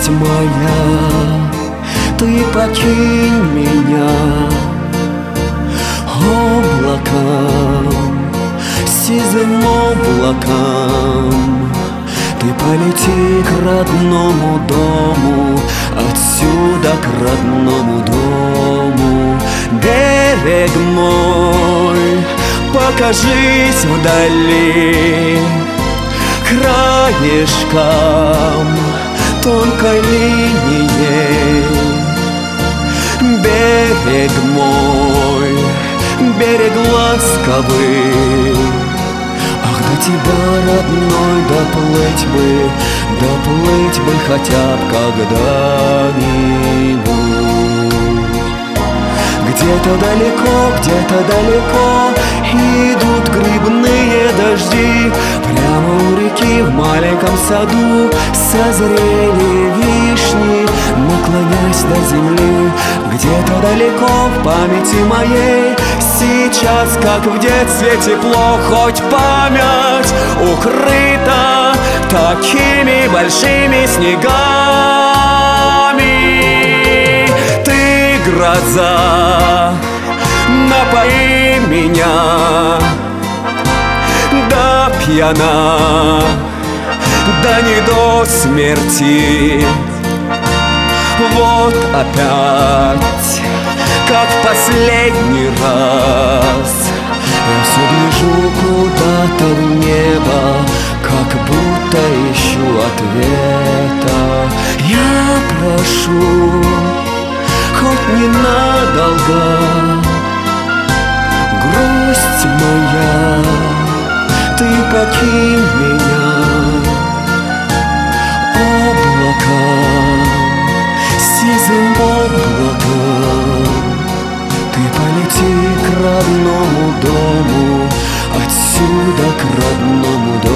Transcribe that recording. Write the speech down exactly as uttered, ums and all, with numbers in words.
грусть моя, ты покинь меня облаком, сизым облаком. Ты полети к родному дому, отсюда к родному дому. Берег мой, покажись вдали, краешком тонкой линией. Берег мой, берег ласковый, ах, до тебя, родной, доплыть бы, доплыть бы хотя б когда-нибудь. Где-то далеко, где-то далеко идут грибные дожди. Прямо у реки в маленьком саду созрели вишни, наклонясь до земли. Где-то далеко в памяти моей сейчас, как в детстве, тепло, хоть память укрыта такими большими снегами. Ты, гроза, напои меня до пьяна, да не до смерти. Вот опять, как в последний раз, я все гляжу куда-то в небо, как будто ищу ответа. Я прошу, хоть ненадолго, грусть моя, ты покинь меня облаком, сизым облаком. Ты полети к родному дому, отсюда к родному дому.